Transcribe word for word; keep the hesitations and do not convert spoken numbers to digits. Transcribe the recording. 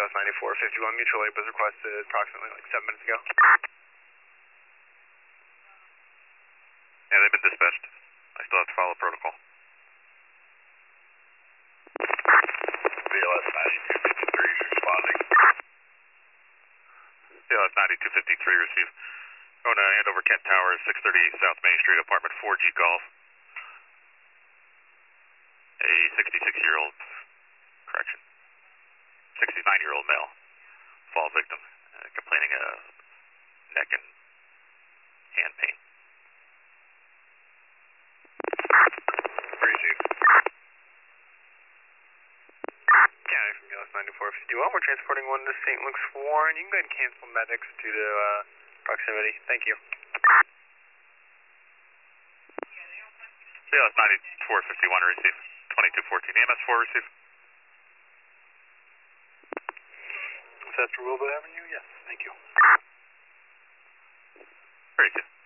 S ninety-four fifty-one, mutual aid was requested approximately like seven minutes ago. Yeah, they've been dispatched. I still have to follow protocol. B L S ninety-two fifty-three is responding. B L S ninety-two fifty-three received. Going to Andover Kent Towers, six thirty-eight South Main Street, apartment four G Golf. A sixty-six-year-old, correction, sixty-nine-year-old male, fall victim, uh, complaining of neck and hand pain. Received. County from B L S ninety-four fifty-one, we're transporting one to Saint Luke's Warren. You can go ahead and cancel medics due to uh, proximity. Thank you. B L S ninety-four fifty-one received. twenty-two fourteen E M S four received. Is that for Wilbur Avenue? Yes, thank you. Very good.